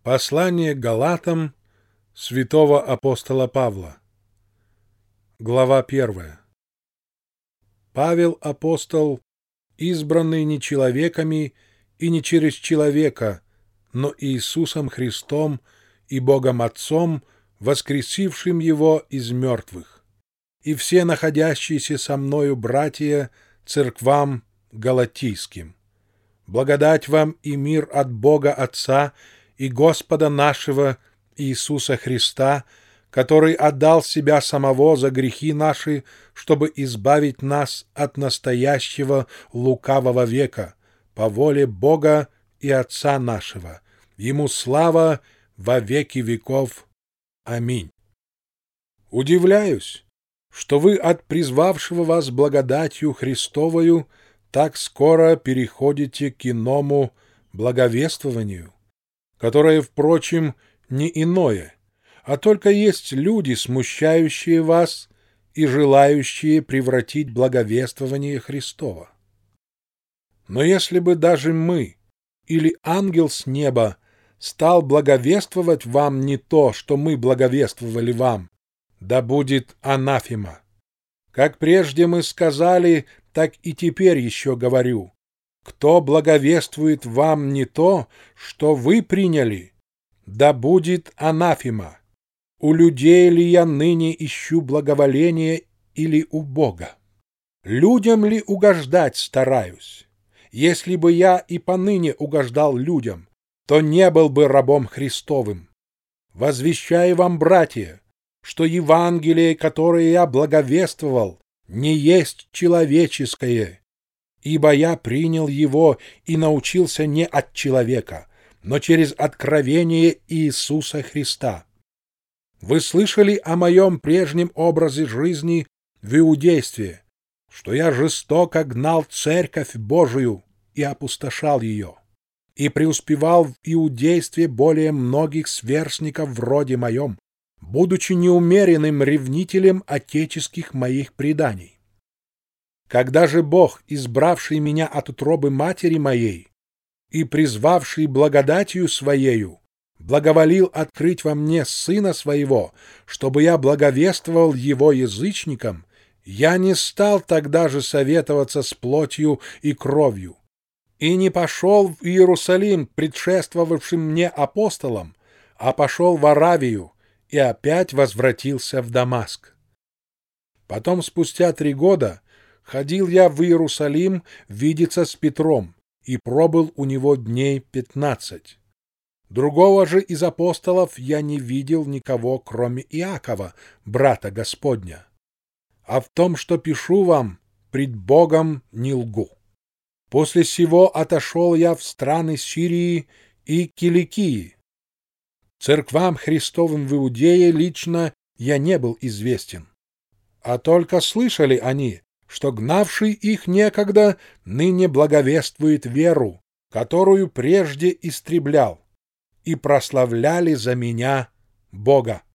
Послание к Галатам святого апостола Павла. Глава 1. Павел, апостол, избранный не человеками и не через человека, но Иисусом Христом и Богом Отцом, воскресившим Его из мертвых, и все находящиеся со мною братья церквам галатийским. Благодать вам и мир от Бога Отца и Господа нашего Иисуса Христа, который отдал себя самого за грехи наши, чтобы избавить нас от настоящего лукавого века, по воле Бога и Отца нашего. Ему слава во веки веков. Аминь. Удивляюсь, что вы от призвавшего вас благодатью Христовою так скоро переходите к иному благовествованию, которое, впрочем, не иное, а только есть люди, смущающие вас и желающие превратить благовествование Христова. Но если бы даже мы или ангел с неба стал благовествовать вам не то, что мы благовествовали вам, да будет анафема. Как прежде мы сказали, так и теперь еще говорю. Кто благовествует вам не то, что вы приняли, да будет анафема. У людей ли я ныне ищу благоволение или у Бога? Людям ли угождать стараюсь? Если бы я и поныне угождал людям, то не был бы рабом Христовым. Возвещаю вам, братья, что Евангелие, которое я благовествовал, не есть человеческое, ибо я принял его и научился не от человека, но через откровение Иисуса Христа. Вы слышали о моем прежнем образе жизни в иудействе, что я жестоко гнал церковь Божию и опустошал ее, и преуспевал в иудействе более многих сверстников вроде моем, будучи неумеренным ревнителем отеческих моих преданий. Когда же Бог, избравший меня от утробы матери моей и призвавший благодатью Своею, благоволил открыть во мне Сына Своего, чтобы я благовествовал Его язычникам, я не стал тогда же советоваться с плотью и кровью, и не пошел в Иерусалим предшествовавшим мне апостолам, а пошел в Аравию и опять возвратился в Дамаск. Потом, спустя 3 года, ходил я в Иерусалим видеться с Петром и пробыл у него дней 15. Другого же из апостолов я не видел никого, кроме Иакова, брата Господня. А в том, что пишу вам, пред Богом не лгу. После сего отошел я в страны Сирии и Киликии. Церквам Христовым в Иудее лично я не был известен, а только слышали они, что гнавший их некогда ныне благовествует веру, которую прежде истреблял, и прославляли за меня Бога.